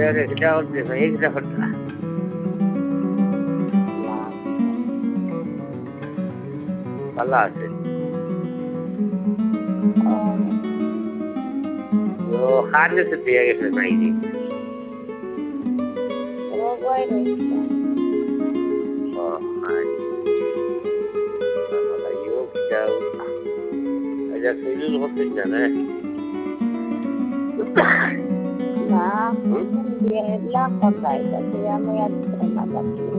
Down the way, خلاص خامس دیگه في المعيدين ايوه جاو اجا سيلو الغط الجنة Nah, dia bilang kok baik, tapi ya mau yang terima kasih.